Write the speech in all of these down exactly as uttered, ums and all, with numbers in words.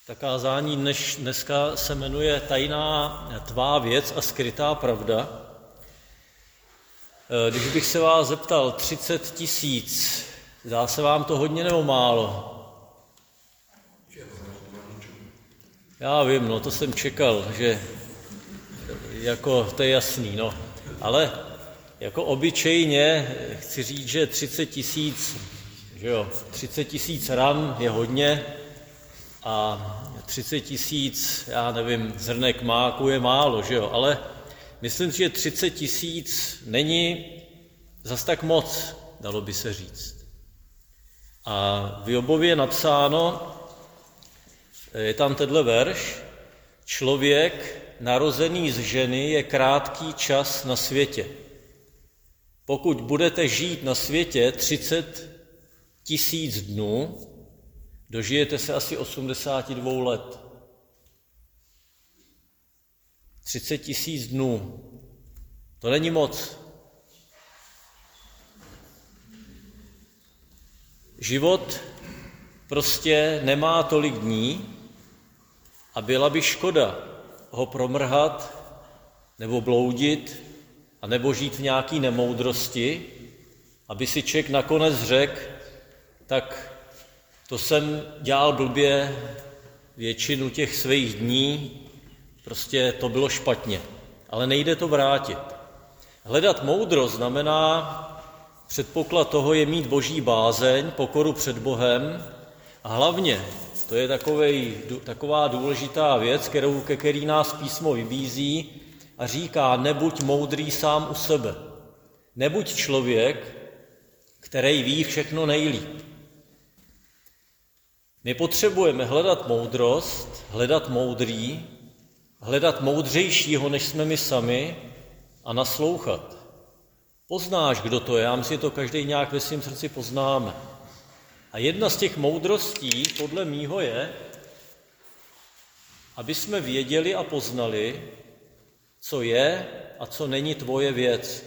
Ta kázání dneš, dneska se jmenuje Tajná tvá věc a skrytá pravda. Když bych se vás zeptal, třicet tisíc, zdá se vám to hodně nebo málo? Já vím, no to jsem čekal, že jako to je jasný, no. Ale jako obyčejně chci říct, že třicet tisíc, že jo, třicet tisíc ran je hodně a třicet tisíc, já nevím, zrnek máku je málo, že jo, ale myslím si, že třicet tisíc není zas tak moc, dalo by se říct. A v Jobově je napsáno, je tam tenhle verš, člověk narozený z ženy je krátký čas na světě. Pokud budete žít na světě třicet tisíc dnů, dožijete se asi osmdesát dva let. třicet tisíc dnů. To není moc. Život prostě nemá tolik dní a byla by škoda ho promrhat nebo bloudit a nebo žít v nějaký nemoudrosti, aby si člověk nakonec řekl, tak to jsem dělal blbě většinu těch svých dní, prostě to bylo špatně, ale nejde to vrátit. Hledat moudrost znamená, předpoklad toho je mít boží bázeň, pokoru před Bohem a hlavně, to je takovej, taková důležitá věc, kterou, ke který nás písmo vybízí a říká, nebuď moudrý sám u sebe. Nebuď člověk, který ví všechno nejlíp. My potřebujeme hledat moudrost, hledat moudrý, hledat moudřejšího, než jsme my sami a naslouchat. Poznáš, kdo to je, já myslím, že to každý nějak ve svém srdci poznáme. A jedna z těch moudrostí, podle mýho, je, aby jsme věděli a poznali, co je a co není tvoje věc.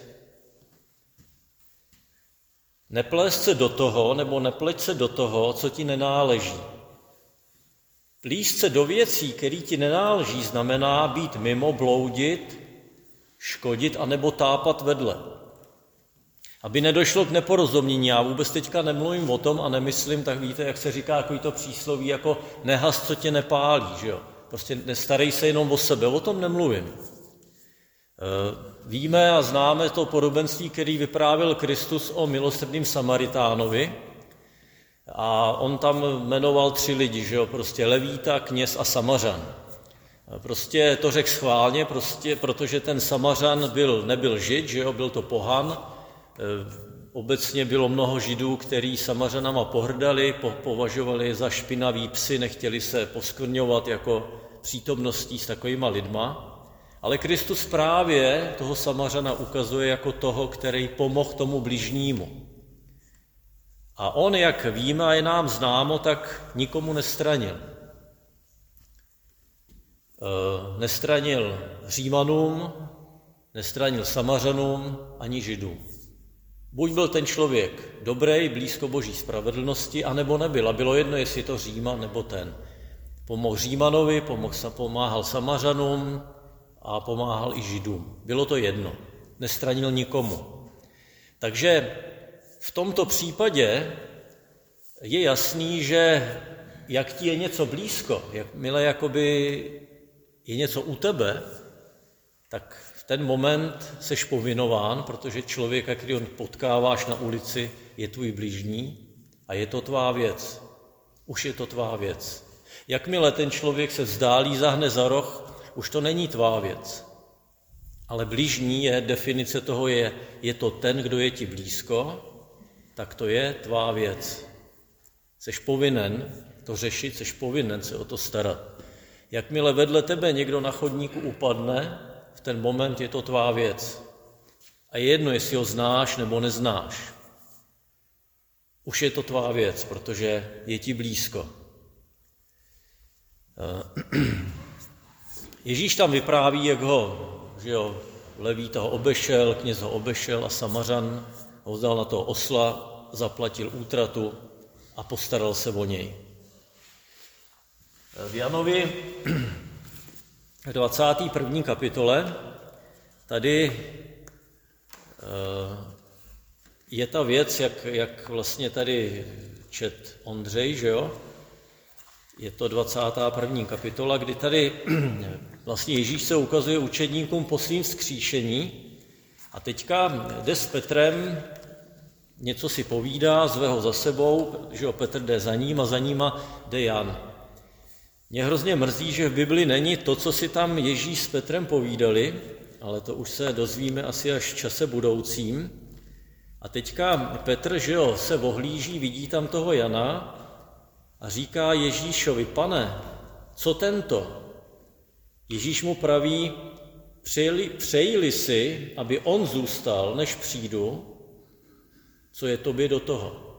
Neplést se do toho, nebo nepleť se do toho, co ti nenáleží. Plíst se do věcí, které ti nenáleží, znamená být mimo, bloudit, škodit anebo tápat vedle. Aby nedošlo k neporozumění, já vůbec teďka nemluvím o tom a nemyslím, tak víte, jak se říká takový to přísloví, jako nehas, co tě nepálí, že jo. Prostě nestarej se jenom o sebe, o tom nemluvím. Víme a známe to podobenství, který vyprávěl Kristus o milosrdným Samaritánovi a on tam jmenoval tři lidi, že jo, prostě Levíta, kněz a Samařan. Prostě to řekl schválně, prostě, protože ten Samařan byl, nebyl Žid, že jo, byl to pohan. Obecně bylo mnoho Židů, kteří Samařanama pohrdali, po, považovali za špinavý psy, nechtěli se poskvrňovat jako přítomností s takovýma lidma. Ale Kristus právě toho Samařana ukazuje jako toho, který pomohl tomu bližnímu. A on, jak víme a je nám známo, tak nikomu nestranil. E, nestranil Římanům, nestranil Samařanům ani Židům. Buď byl ten člověk dobrý, blízko boží spravedlnosti, anebo nebyl. A bylo jedno, jestli je to Říman nebo ten. Pomohl Římanovi, pomohl, pomáhal Samařanům a pomáhal i Židům. Bylo to jedno. Nestranil nikomu. Takže v tomto případě je jasný, že jak ti je něco blízko, jakmile jakoby je něco u tebe, tak v ten moment seš povinován, protože člověka, který on potkáváš na ulici, je tvůj blížní a je to tvá věc. Už je to tvá věc. Jakmile ten člověk se vzdálí, zahne za roh, už to není tvá věc. Ale blížní je, definice toho je, je to ten, kdo je ti blízko, tak to je tvá věc. Seš povinen to řešit, seš povinen se o to starat. Jakmile vedle tebe někdo na chodníku upadne, v ten moment je to tvá věc. A je jedno, jestli ho znáš nebo neznáš. Už je to tvá věc, protože je ti blízko. Ježíš tam vypráví, jak ho, že jo, Levíta ho obešel, kněz ho obešel a Samařan ho vzdal na toho osla, zaplatil útratu a postaral se o něj. V Janovi dvacáté první kapitole tady je ta věc, jak, jak vlastně tady čet Ondřej, že jo? Je to dvacátá první kapitola, kdy tady vlastně Ježíš se ukazuje učedníkům po svým vzkříšení a teďka jde s Petrem, něco si povídá, zve ho za sebou, že jo, Petr jde za ním a za níma jde Jan. Mě hrozně mrzí, že v Bibli není to, co si tam Ježíš s Petrem povídali, ale to už se dozvíme asi až v čase budoucím. A teďka Petr, že jo, se ohlíží, vidí tam toho Jana a říká Ježíšovi: Pane, co tento? Ježíš mu praví: přeji, přeji si, aby on zůstal, než přijdu, co je tobě do toho.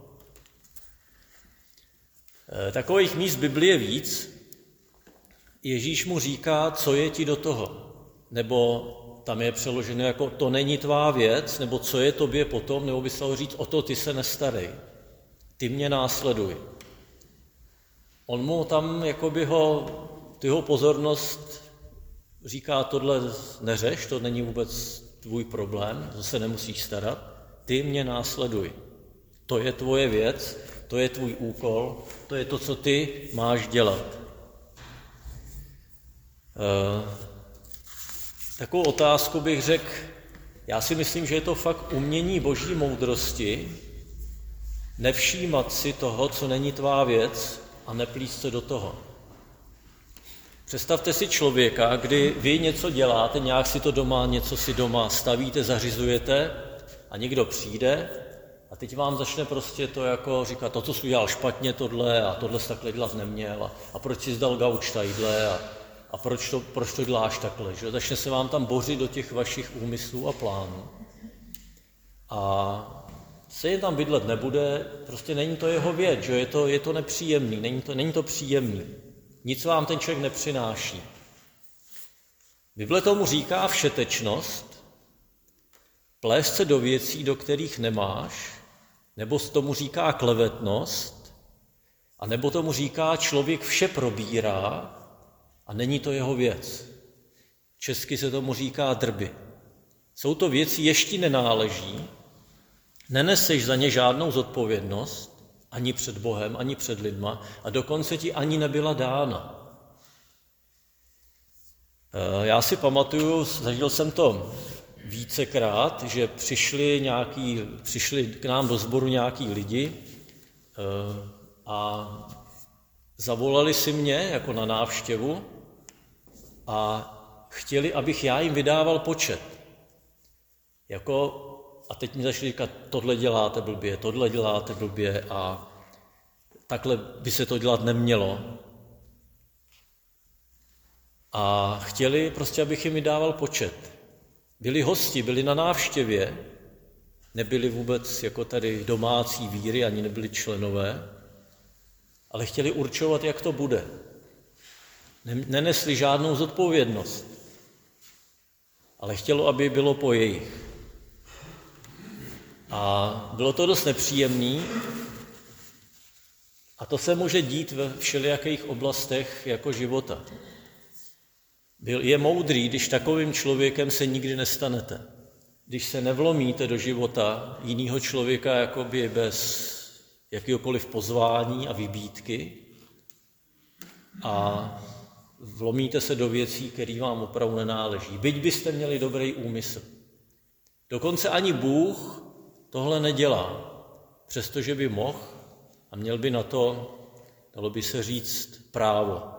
E, takových míst v Biblii je víc. Ježíš mu říká, co je ti do toho. Nebo tam je přeloženo jako to není tvá věc, nebo co je tobě potom, nebo by se dalo říct, o to ty se nestarej. Ty mě následuj. On mu tam jakoby ho, ty ho pozornost říká, tohle neřeš, to není vůbec tvůj problém, to se nemusíš starat. Ty mě následuj. To je tvoje věc, to je tvůj úkol, to je to, co ty máš dělat. Uh, takovou otázku bych řekl, já si myslím, že je to fakt umění boží moudrosti, nevšímat si toho, co není tvá věc a neplíst se do toho. Představte si člověka, kdy vy něco děláte, nějak si to doma, něco si doma stavíte, zařizujete a někdo přijde a teď vám začne prostě to jako říkat, to, co jsi udělal špatně, tohle a tohle jsi takhle dělat neměl a, a proč jsi zdal gauč tadyhle a, a proč, to, proč to děláš takhle. Že? Začne se vám tam bořit do těch vašich úmyslů a plánů. A se jen tam bydlet nebude, prostě není to jeho věc, že? Je to, je to nepříjemný, není to, není to příjemný. Nic vám ten člověk nepřináší. Bible tomu říká všetečnost, plést se do věcí, do kterých nemáš, nebo tomu říká klevetnost, a nebo tomu říká člověk vše probírá a není to jeho věc. Česky se tomu říká drby. Jsou to věci, jež ti nenáleží, neneseš za ně žádnou zodpovědnost, ani před Bohem, ani před lidma, a dokonce ti ani nebyla dána. Já si pamatuju, zažil jsem to vícekrát, že přišli, nějaký, přišli k nám do sboru nějaký lidi a zavolali si mě jako na návštěvu a chtěli, abych já jim vydával počet. Jako, a teď mi začali říkat, tohle děláte blbě, tohle děláte blbě a takhle by se to dělat nemělo. A chtěli prostě, abych jim vydával počet. Byli hosti, byli na návštěvě, nebyli vůbec jako tady domácí víry, ani nebyli členové, ale chtěli určovat, jak to bude. Nenesli žádnou zodpovědnost, ale chtělo, aby bylo po jejich. A bylo to dost nepříjemné a to se může dít ve všelijakých oblastech jako života. Je moudrý, když takovým člověkem se nikdy nestanete. Když se nevlomíte do života jiného člověka jakoby bez jakýhokoliv pozvání a vybídky a vlomíte se do věcí, které vám opravdu nenáleží. Byť byste měli dobrý úmysl. Dokonce ani Bůh tohle nedělá, přestože by mohl a měl by na to, dalo by se říct, právo.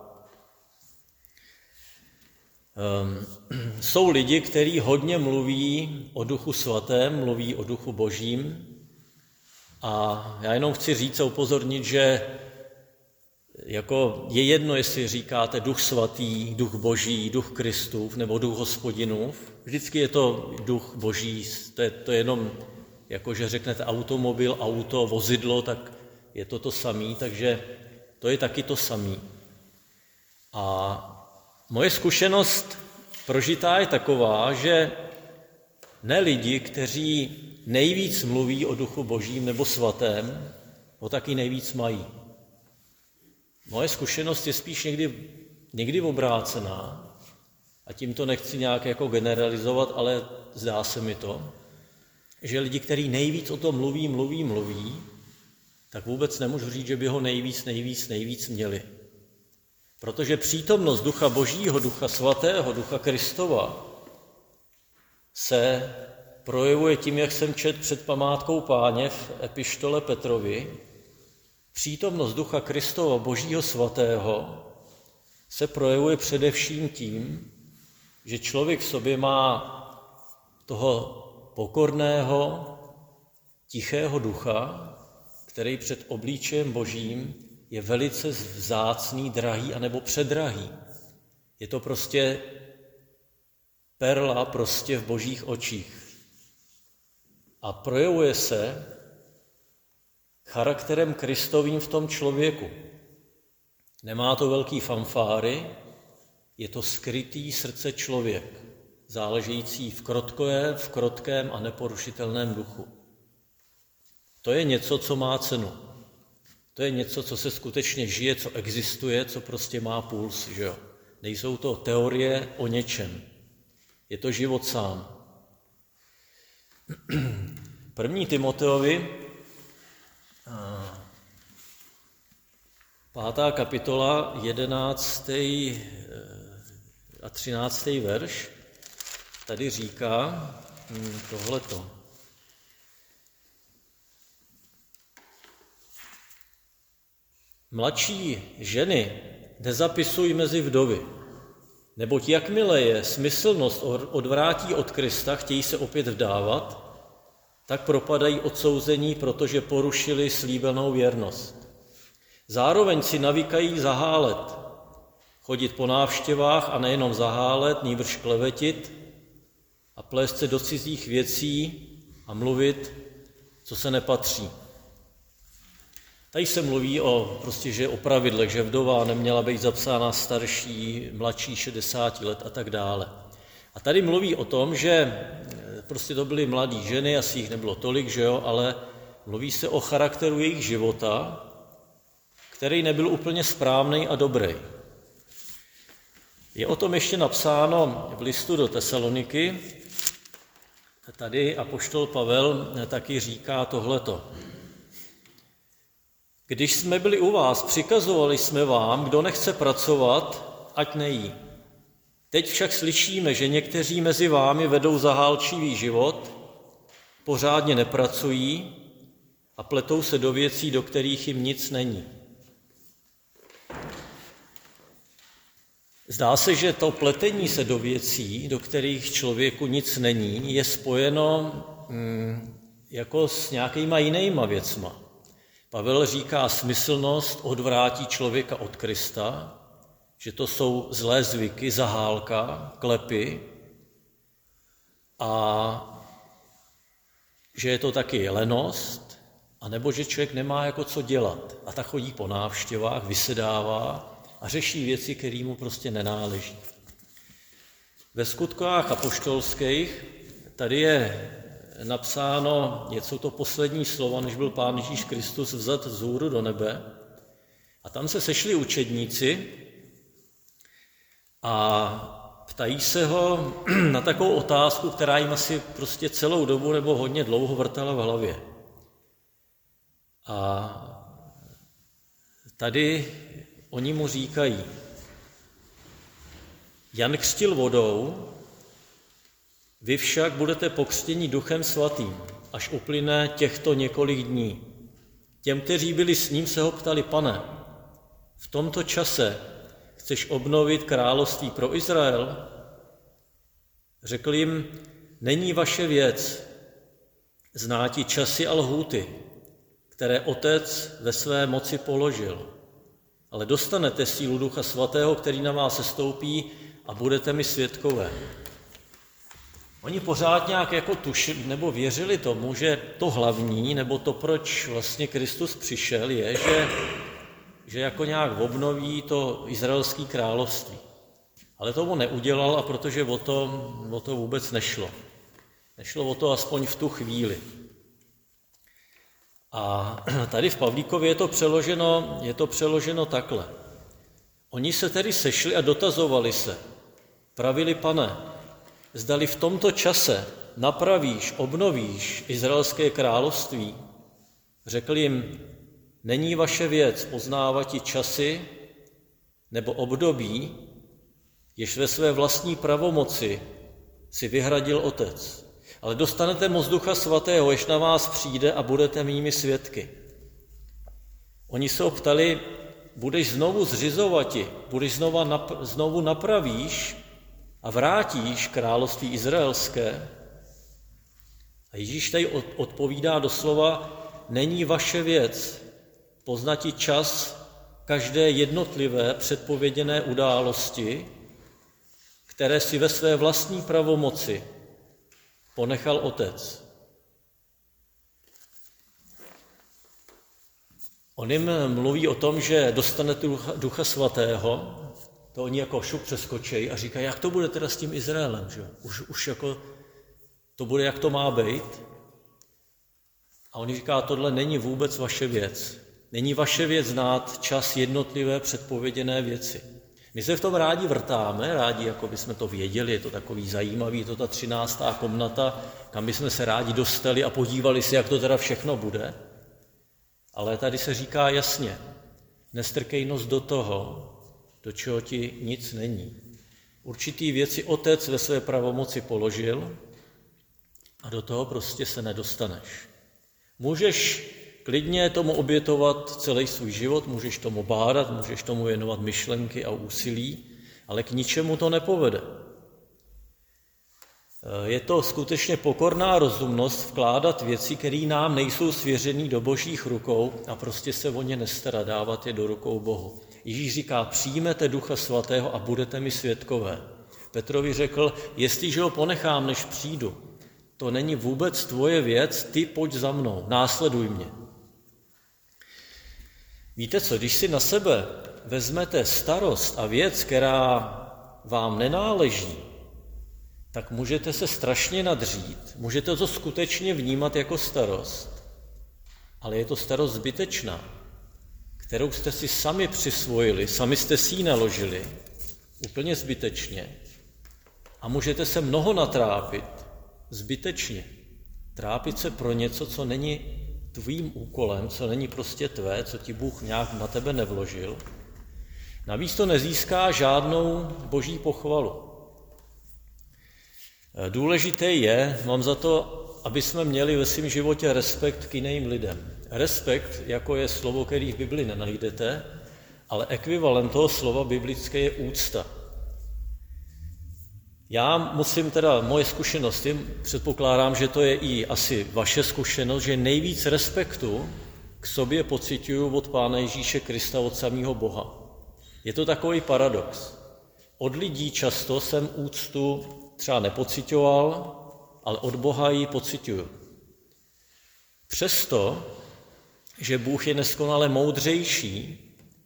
Um, jsou lidi, kteří hodně mluví o Duchu Svatém, mluví o Duchu Božím a já jenom chci říct a upozornit, že jako je jedno, jestli říkáte Duch Svatý, Duch Boží, Duch Kristův nebo Duch Hospodinův. Vždycky je to Duch Boží, to je, to je jenom, jako že řeknete automobil, auto, vozidlo, tak je to to samé, takže to je taky to samé. A moje zkušenost prožitá je taková, že ne lidi, kteří nejvíc mluví o Duchu Božím nebo Svatém, ho taky nejvíc mají. Moje zkušenost je spíš někdy, někdy obrácená a tím to nechci nějak jako generalizovat, ale zdá se mi to, že lidi, kteří nejvíc o tom mluví, mluví, mluví, tak vůbec nemůžu říct, že by ho nejvíc, nejvíc, nejvíc měli. Protože přítomnost Ducha Božího, Ducha Svatého, Ducha Kristova se projevuje tím, jak jsem četl před památkou Páně v epištole Petrovi. Přítomnost Ducha Kristova, Božího Svatého, se projevuje především tím, že člověk v sobě má toho pokorného, tichého ducha, který před obličejem Božím je velice vzácný, drahý anebo předrahý. Je to prostě perla prostě v Božích očích. A projevuje se charakterem Kristovým v tom člověku. Nemá to velký fanfáry, je to skrytý srdce člověk, záležející v krotkém, v krotkém a neporušitelném duchu. To je něco, co má cenu. To je něco, co se skutečně žije, co existuje, co prostě má puls, že jo. Nejsou to teorie o něčem. Je to život sám. První Timoteovi, pátá kapitola, jedenáctý a třináctý verš, tady říká tohleto. Mladší ženy nezapisuj mezi vdovy, neboť jakmile je smyslnost odvrátí od Krista, chtějí se opět vdávat, tak propadají odsouzení, protože porušili slíbenou věrnost. Zároveň si navykají zahálet, chodit po návštěvách a nejenom zahálet, nýbrž klevetit a plést se do cizích věcí a mluvit, co se nepatří. Tady se mluví o, prostě, že o pravidlech, že vdova neměla být zapsána starší, mladší šedesát let a tak dále. A tady mluví o tom, že prostě to byly mladé ženy, asi jich nebylo tolik, že jo, ale mluví se o charakteru jejich života, který nebyl úplně správný a dobrý. Je o tom ještě napsáno v listu do Tesaloniky. Tady apoštol Pavel taky říká tohleto. Když jsme byli u vás, přikazovali jsme vám, kdo nechce pracovat, ať nejí. Teď však slyšíme, že někteří mezi vámi vedou zahálčivý život, pořádně nepracují a pletou se do věcí, do kterých jim nic není. Zdá se, že to pletení se do věcí, do kterých člověku nic není, je spojeno hm, jako s nějakýma jinýma věcma. Pavel říká, smyslnost odvrátí člověka od Krista, že to jsou zlé zvyky, zahálka, klepy a že je to taky lenost, anebo že člověk nemá jako co dělat a tak chodí po návštěvách, vysedává a řeší věci, které mu prostě nenáleží. Ve skutkách apoštolských tady je napsáno, jsou to poslední slova, než byl Pán Ježíš Kristus vzat vzhůru do nebe. A tam se sešli učedníci a ptají se ho na takovou otázku, která jim asi prostě celou dobu nebo hodně dlouho vrtala v hlavě. A tady oni mu říkají, Jan křtil vodou, vy však budete pokřtěni Duchem Svatým, až uplyne těchto několik dní. Těm, kteří byli s ním, se ho ptali, Pane, v tomto čase chceš obnovit království pro Izrael? Řekl jim, není vaše věc, znáti časy a lhůty, které Otec ve své moci položil. Ale dostanete sílu Ducha Svatého, který na vás sestoupí a budete mi svědkové. Oni pořád nějak jako tušili nebo věřili tomu, že to hlavní, nebo to, proč vlastně Kristus přišel, je, že, že jako nějak obnoví to izraelské království. Ale tomu neudělal, a protože o to, o to vůbec nešlo. Nešlo o to aspoň v tu chvíli. A tady v Pavlíkově je to přeloženo, je to přeloženo takhle. Oni se tedy sešli a dotazovali se. Pravili: Pane, zdali v tomto čase napravíš, obnovíš Izraelské království? Řekl jim: není vaše věc poznávat časy nebo období, jež ve své vlastní pravomoci si vyhradil Otec. Ale dostanete moc Ducha Svatého, jež na vás přijde, a budete mými svědky. Oni se ho ptali: budeš znovu zřizovati, budeš znovu, napr- znovu napravíš a vrátíš království izraelské? A Ježíš tady odpovídá doslova: není vaše věc poznati čas každé jednotlivé předpověděné události, které si ve své vlastní pravomoci ponechal Otec. On jim mluví o tom, že dostanete Ducha Svatého, to oni jako šup přeskočí a říkají: jak to bude teda s tím Izraelem, že? Už, už jako to bude, jak to má být. A on říká: tohle není vůbec vaše věc. Není vaše věc znát čas jednotlivé předpověděné věci. My se v tom rádi vrtáme, rádi, jako bychom to věděli, je to takový zajímavý, je to ta třináctá komnata, kam bychom se rádi dostali a podívali si, jak to teda všechno bude. Ale tady se říká jasně: nestrkej nos do toho, do čeho ti nic není. Určitý věci Otec ve své pravomoci položil a do toho prostě se nedostaneš. Můžeš klidně tomu obětovat celý svůj život, můžeš tomu bádat, můžeš tomu věnovat myšlenky a úsilí, ale k ničemu to nepovede. Je to skutečně pokorná rozumnost vkládat věci, které nám nejsou svěřený do božích rukou, a prostě se o ně nestarat, dávat je do rukou Bohu. Ježíš říká: přijmete Ducha Svatého a budete mi svědkové. Petrovi řekl: jestliže ho ponechám, než přijdu, to není vůbec tvoje věc, ty pojď za mnou, následuj mě. Víte co, když si na sebe vezmete starost a věc, která vám nenáleží, tak můžete se strašně nadřít, můžete to skutečně vnímat jako starost, ale je to starost zbytečná, kterou jste si sami přisvojili, sami jste si ji naložili, úplně zbytečně, a můžete se mnoho natrápit zbytečně. Trápit se pro něco, co není tvým úkolem, co není prostě tvé, co ti Bůh nějak na tebe nevložil. Navíc to nezíská žádnou boží pochvalu. Důležité je, mám za to, aby jsme měli ve svém životě respekt k jiným lidem. Respekt, jako je slovo, který v Bibli nenajdete, ale ekvivalent toho slova biblické je úcta. Já musím teda, moje zkušenosti, předpokládám, že to je i asi vaše zkušenost, že nejvíc respektu k sobě pociťuju od Pána Ježíše Krista, od samého Boha. Je to takový paradox. Od lidí často jsem úctu třeba nepociťoval, ale od Boha ji pociťuju. Přesto, že Bůh je neskonale moudřejší,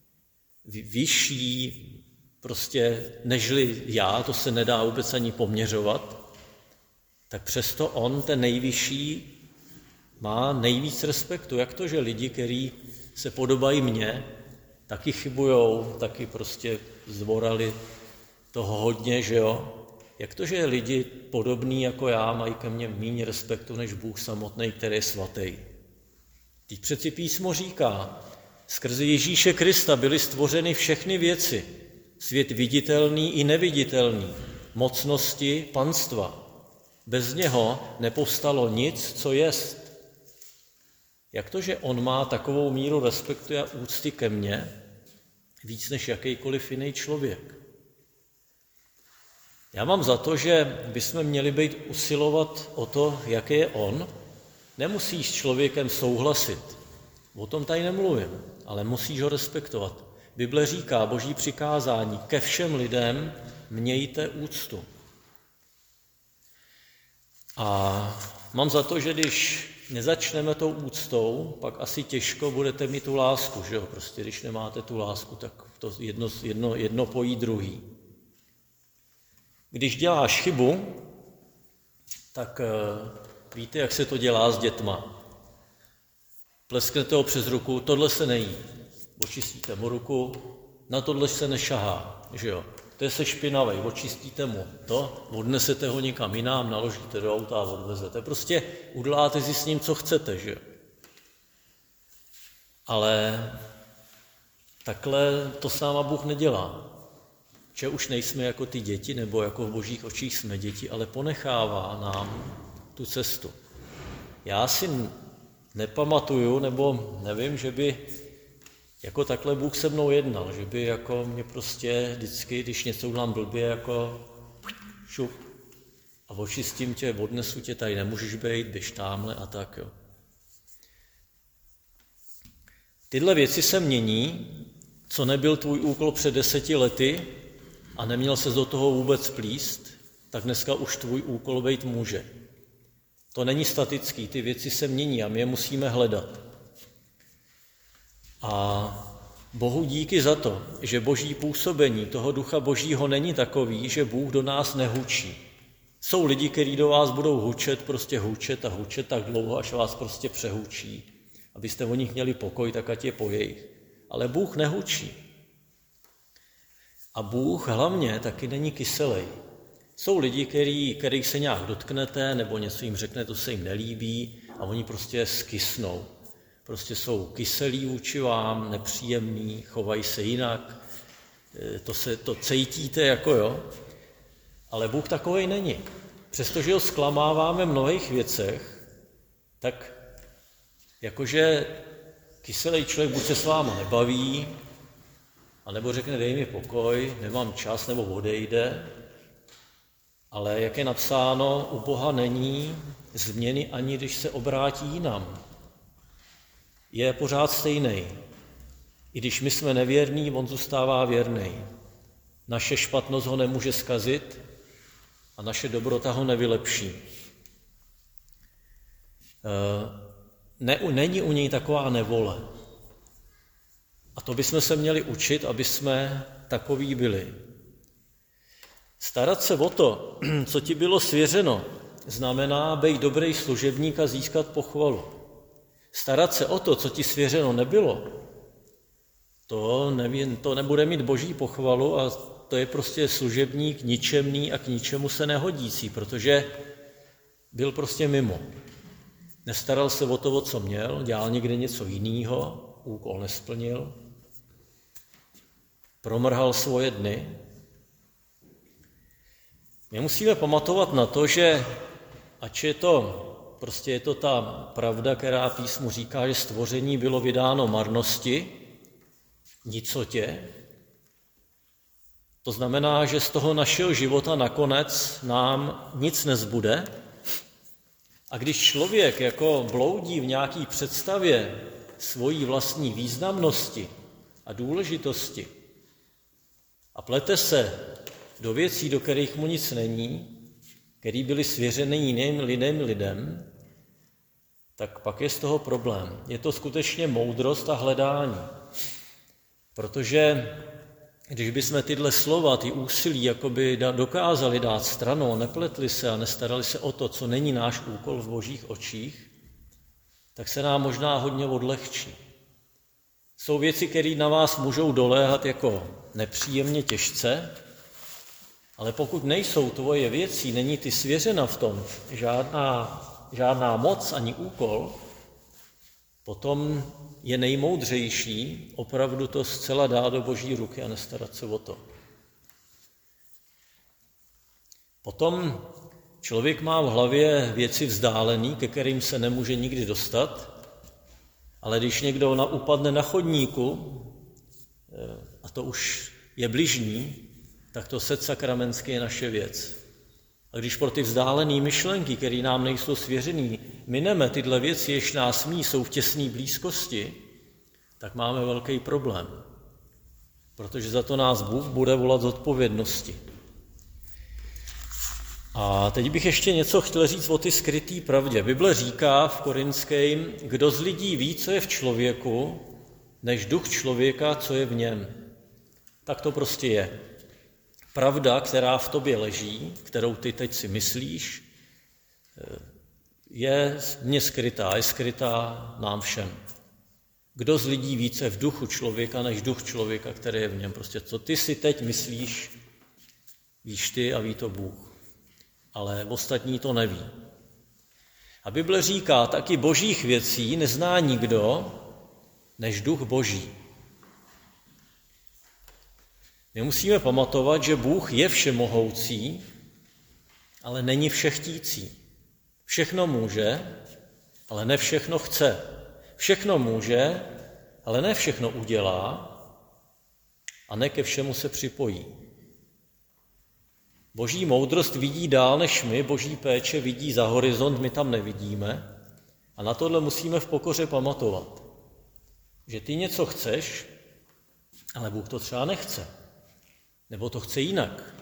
vyšší, prostě nežli já, to se nedá vůbec ani poměřovat, tak přesto on, ten nejvyšší, má nejvíc respektu. Jak to, že lidi, kteří se podobají mně, taky chybujou, taky prostě zvorali toho hodně, že jo? Jak to, že lidi podobní jako já mají ke mně méně respektu než Bůh samotný, který je svatý? Teď přeci písmo říká, skrze Ježíše Krista byly stvořeny všechny věci, svět viditelný i neviditelný, mocnosti, panstva. Bez něho nepovstalo nic, co jest. Jak to, že on má takovou míru respektu a úcty ke mně, víc než jakýkoliv jiný člověk? Já mám za to, že bychom měli být usilovat o to, jaký je on. Nemusíš s člověkem souhlasit, o tom tady nemluvím, ale musíš ho respektovat. Bible říká, boží přikázání, ke všem lidem mějte úctu. A mám za to, že když nezačneme tou úctou, pak asi těžko budete mít tu lásku, že jo? Prostě když nemáte tu lásku, tak to jedno, jedno, jedno pojí druhý. Když děláš chybu, tak víte, jak se to dělá s dětma. plesknete ho přes ruku, tohle se nejí. Očistíte mu ruku, na tohle se nešahá, že jo. To je se špinavej, očistíte mu to, odnesete ho někam jinam, naložíte do auta a odvezete. Prostě uděláte si s ním, co chcete, že jo. Ale takhle to s náma Bůh nedělá. Že už nejsme jako ty děti, nebo jako v Božích očích jsme děti, ale ponechává nám tu cestu. Já si nepamatuju, nebo nevím, že by jako takhle Bůh se mnou jednal, že by jako mě prostě vždycky, když něco udělám blbě, jako šup a očistím tě, odnesu tě, tady nemůžeš být, běž támhle a tak, jo. Tyhle věci se mění, co nebyl tvůj úkol před deseti lety a neměl ses do toho vůbec plíst, tak dneska už tvůj úkol být může. To není statický, ty věci se mění a my je musíme hledat. A Bohu díky za to, že Boží působení toho Ducha Božího není takový, že Bůh do nás nehučí. Jsou lidi, kteří do vás budou hučet, prostě hučet a hučet tak dlouho, až vás prostě přehučí. Abyste o nich měli pokoj, tak ať je po jejich. Ale Bůh nehučí. A Bůh hlavně taky není kyselej. Jsou lidi, který, kterých se nějak dotknete, nebo něco jim řekne, to se jim nelíbí a oni prostě skysnou. Prostě jsou kyselí vůči vám, nepříjemní, chovají se jinak, to, se, to cítíte jako jo. Ale Bůh takovej není. Přestože ho zklamáváme v mnohých věcech, tak jakože kyselý člověk buď se s váma nebaví, anebo řekne dej mi pokoj, nemám čas, nebo odejde. Ale jak je napsáno, u Boha není změny, ani když se obrátí jinam. Je pořád stejný. I když my jsme nevěrní, on zůstává věrný. Naše špatnost ho nemůže zkazit a naše dobrota ho nevylepší. Ne, není u něj taková nevole. A to bychom se měli učit, aby jsme takoví byli. Starat se o to, co ti bylo svěřeno, znamená být dobrý služebník a získat pochvalu. Starat se o to, co ti svěřeno nebylo, to, nevím, to nebude mít Boží pochvalu a to je prostě služebník ničemný a k ničemu se nehodící, protože byl prostě mimo. Nestaral se o to, o co měl, dělal někde něco jiného, úkol nesplnil, promrhal svoje dny. My musíme pamatovat na to, že ač je to, prostě je to ta pravda, která písmu říká, že stvoření bylo vydáno marnosti, nicotě. To znamená, že z toho našeho života nakonec nám nic nezbude. A když člověk jako bloudí v nějaké představě svojí vlastní významnosti a důležitosti a plete se do věcí, do kterých mu nic není, které byly svěřeny jiným lidem, lidem, tak pak je z toho problém. Je to skutečně moudrost a hledání. Protože když bychom tyhle slova, ty úsilí jakoby dokázali dát stranou, nepletli se a nestarali se o to, co není náš úkol v Božích očích, tak se nám možná hodně odlehčí. Jsou věci, které na vás můžou doléhat jako nepříjemně těžce, ale pokud nejsou tvoje věci, není ty svěřena v tom žádná, žádná moc ani úkol, potom je nejmoudřejší opravdu to zcela dát do Boží ruky a nestarat se o to. Potom člověk má v hlavě věci vzdálený, ke kterým se nemůže nikdy dostat, ale když někdo na, upadne na chodníku, a to už je bližní, tak to set sakramentský je naše věc. A když pro ty vzdálené myšlenky, které nám nejsou svěřený, mineme tyhle věci, jež nás mí, jsou v těsné blízkosti, tak máme velký problém. Protože za to nás Bůh bude volat z odpovědnosti. A teď bych ještě něco chtěl říct o ty skrytý pravdě. Bible říká v Korinském, kdo z lidí ví, co je v člověku, než duch člověka, co je v něm. Tak to prostě je. Pravda, která v tobě leží, kterou ty teď si myslíš, je v mně skrytá, je skrytá nám všem. Kdo z lidí více v duchu člověka, než duch člověka, který je v něm? Prostě co ty si teď myslíš, víš ty a ví to Bůh. Ale ostatní to neví. A Bible říká, taky božích věcí nezná nikdo, než duch boží. My musíme pamatovat, že Bůh je všemohoucí, ale není všechtící. Všechno může, ale ne všechno chce. Všechno může, ale ne všechno udělá a ne ke všemu se připojí. Boží moudrost vidí dál než my, boží péče vidí za horizont, my tam nevidíme. A na tohle musíme v pokoře pamatovat. Že ty něco chceš, ale Bůh to třeba nechce. Nebo to chce jinak.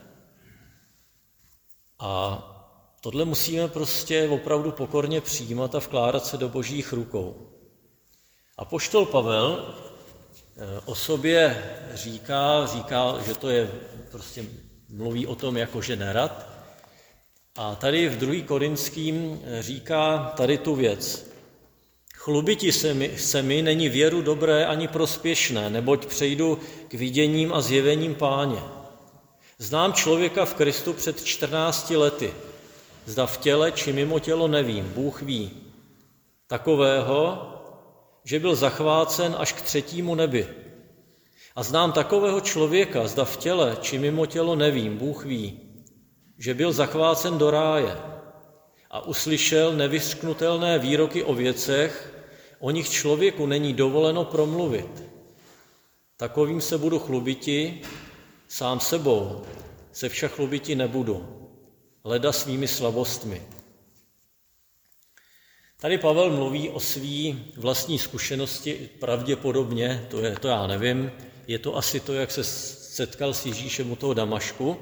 A tohle musíme prostě opravdu pokorně přijímat a vkládat se do božích rukou. Apoštol Pavel o sobě říká, říká, že to je, prostě mluví o tom jakože nerad. A tady v druhém Korinským říká tady tu věc. Chlubiti se mi, se mi není věru dobré ani prospěšné, neboť přejdu k viděním a zjevením Páně. Znám člověka v Kristu před čtrnácti lety. Zda v těle či mimo tělo nevím, Bůh ví. Takového, že byl zachvácen až k třetímu nebi. A znám takového člověka, zda v těle či mimo tělo nevím, Bůh ví, že byl zachvácen do ráje a uslyšel nevyřknutelné výroky o věcech, o nich člověku není dovoleno promluvit. Takovým se budu chlubiti, sám sebou se však chlubiti nebudu, leda svými slabostmi. Tady Pavel mluví o své vlastní zkušenosti, pravděpodobně, to, je, to já nevím, je to asi to, jak se setkal s Ježíšem u toho Damašku.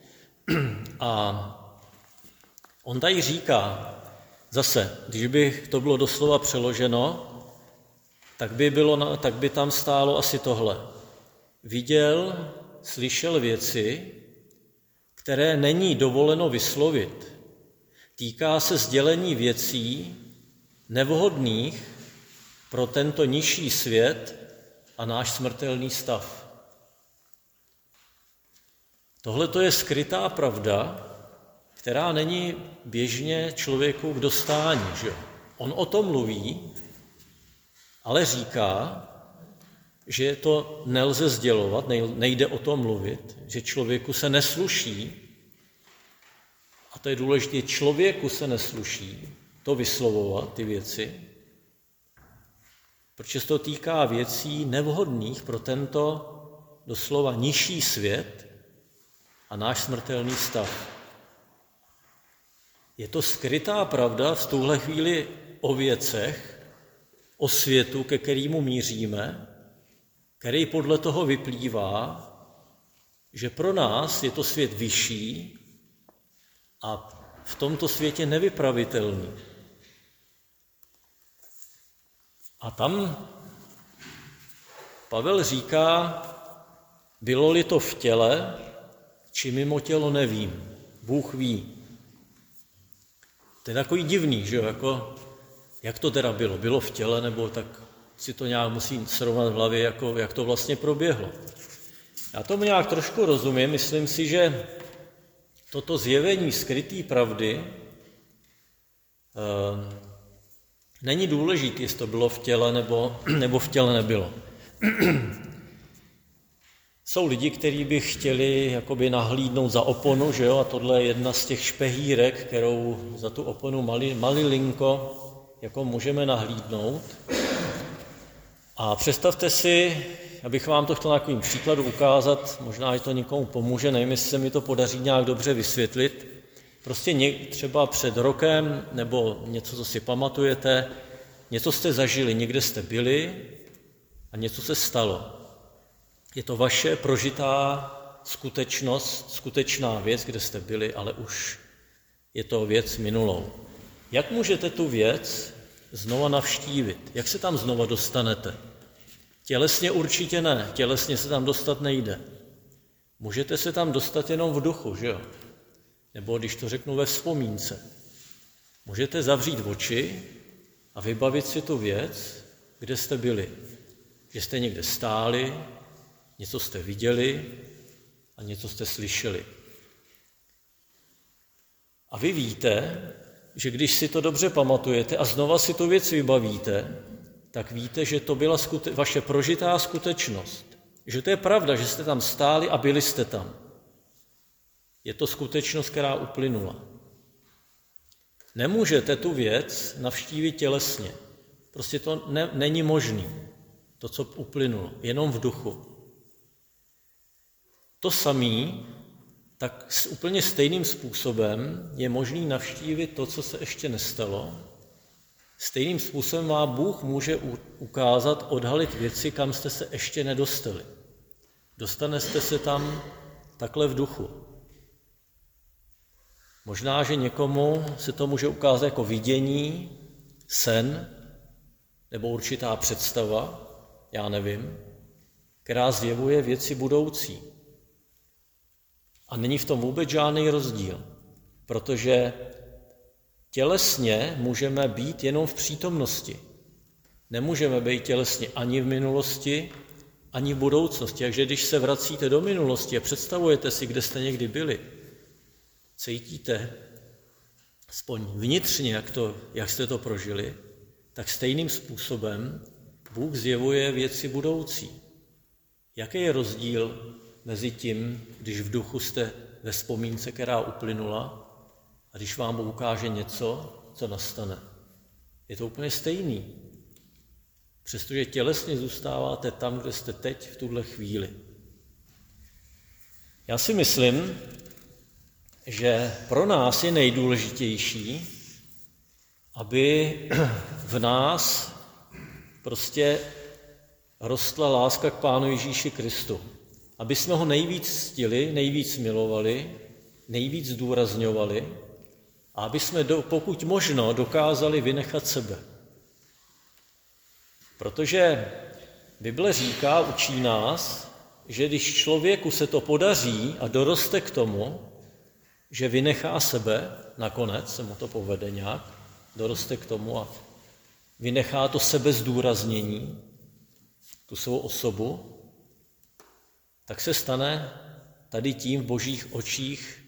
A on tady říká, zase, když by to bylo doslova přeloženo, tak by, bylo, tak by tam stálo asi tohle. Viděl, slyšel věci, které není dovoleno vyslovit. Týká se sdělení věcí nevhodných pro tento nižší svět a náš smrtelný stav. Tohle to je skrytá pravda, která není běžně člověku k dostání. Že? On o tom mluví, ale říká, že to nelze sdělovat, nejde o tom mluvit, že člověku se nesluší, a to je důležité, člověku se nesluší to vyslovovat, ty věci, protože se to týká věcí nevhodných pro tento doslova nižší svět a náš smrtelný stav. Je to skrytá pravda v tuhle chvíli o věcech, o světu, ke kterému míříme, který podle toho vyplývá, že pro nás je to svět vyšší a v tomto světě nevypravitelný. A tam Pavel říká, bylo-li to v těle, či mimo tělo nevím, Bůh ví. To je takový divný, že jo, jako, jak to teda bylo, bylo v těle, nebo tak si to nějak musím srovnat v hlavě, jako, jak to vlastně proběhlo. Já tomu nějak trošku rozumím, myslím si, že toto zjevení skrytý pravdy e, není důležité, jestli to bylo v těle, nebo, nebo v těle nebylo. Jsou lidi, kteří by chtěli jakoby nahlídnout za oponu, že jo, a tohle je jedna z těch špehírek, kterou za tu oponu mali, malilinko jako můžeme nahlídnout. A představte si, abych vám to chtěl na takovým příkladu ukázat, možná, že to někomu pomůže, nevím, jestli se mi to podaří nějak dobře vysvětlit. Prostě něk, třeba před rokem, nebo něco, co si pamatujete, něco jste zažili, někde jste byli a něco se stalo. Je to vaše prožitá skutečnost, skutečná věc, kde jste byli, ale už je to věc minulou. Jak můžete tu věc znova navštívit? Jak se tam znova dostanete? Tělesně určitě ne, tělesně se tam dostat nejde. Můžete se tam dostat jenom v duchu, že jo? Nebo když to řeknu ve vzpomínce. Můžete zavřít oči a vybavit si tu věc, kde jste byli. že jste někde stáli, něco jste viděli a něco jste slyšeli. A vy víte, že když si to dobře pamatujete a znova si tu věc vybavíte, tak víte, že to byla skute- vaše prožitá skutečnost. Že to je pravda, že jste tam stáli a byli jste tam. Je to skutečnost, která uplynula. Nemůžete tu věc navštívit tělesně. Prostě to ne- není možný, to, co uplynulo, jenom v duchu. To samé, tak s úplně stejným způsobem je možný navštívit to, co se ještě nestalo. Stejným způsobem vám Bůh může ukázat, odhalit věci, kam jste se ještě nedostali. Dostanete se tam takhle v duchu. Možná, že někomu se to může ukázat jako vidění, sen nebo určitá představa, já nevím, která zjevuje věci budoucí. A není v tom vůbec žádný rozdíl, protože tělesně můžeme být jenom v přítomnosti. Nemůžeme být tělesně ani v minulosti, ani v budoucnosti. Takže když se vracíte do minulosti a představujete si, kde jste někdy byli, cítíte aspoň vnitřně, jak, to, jak jste to prožili, tak stejným způsobem Bůh zjevuje věci budoucí. Jaký je rozdíl mezi tím, když v duchu jste ve vzpomínce, která uplynula, a když vám Bůh ukáže něco, co nastane? Je to úplně stejný. Přestože tělesně zůstáváte tam, kde jste teď v tuhle chvíli. Já si myslím, že pro nás je nejdůležitější, aby v nás prostě rostla láska k Pánu Ježíši Kristu. Aby jsme ho nejvíc ctili, nejvíc milovali, nejvíc zdůrazňovali a aby jsme do, pokud možno dokázali vynechat sebe. Protože Bible říká, učí nás, že když člověku se to podaří a doroste k tomu, že vynechá sebe, nakonec se mu to povede nějak, doroste k tomu a vynechá to sebezdůraznění, tu svou osobu, tak se stane tady tím v božích očích,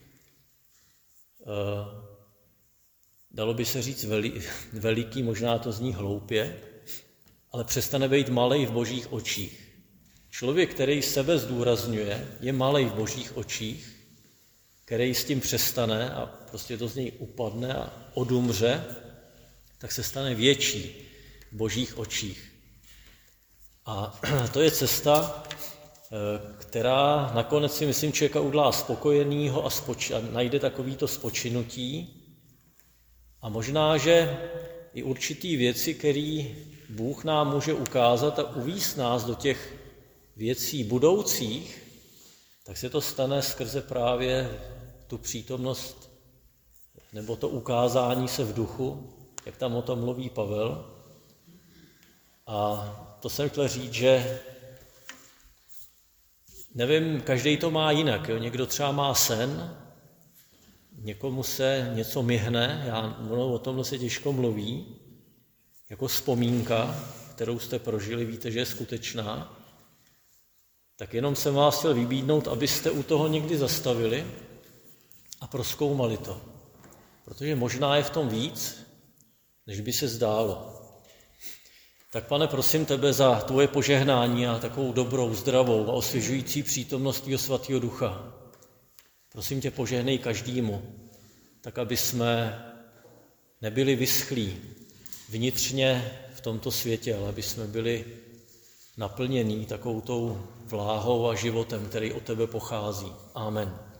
eh, dalo by se říct veli, veliký, možná to zní hloupě, ale přestane být malej v božích očích. Člověk, který sebe zdůrazňuje, je malej v božích očích, který s tím přestane a prostě to z něj upadne a odumře, tak se stane větší v božích očích. A to je cesta, která nakonec si myslím člověka udělá spokojenýho a, spoč- a najde takovýto spočinutí. A možná, že i určitý věci, které Bůh nám může ukázat a uvést nás do těch věcí budoucích, tak se to stane skrze právě tu přítomnost nebo to ukázání se v duchu, jak tam o tom mluví Pavel. A to jsem chtěl říct, že nevím, každý to má jinak. Jo? Někdo třeba má sen, někomu se něco myhne, já, ono o tomhle se těžko mluví, jako vzpomínka, kterou jste prožili, víte, že je skutečná, tak jenom jsem vás chtěl vybídnout, abyste u toho někdy zastavili a prozkoumali to. Protože možná je v tom víc, než by se zdálo. Tak Pane, prosím tebe za tvoje požehnání a takovou dobrou, zdravou a osvěžující přítomnost tvého svatého ducha. Prosím tě, požehnej každému, tak aby jsme nebyli vyschlí vnitřně v tomto světě, ale aby jsme byli naplnění takovou tou vláhou a životem, který od tebe pochází. Amen.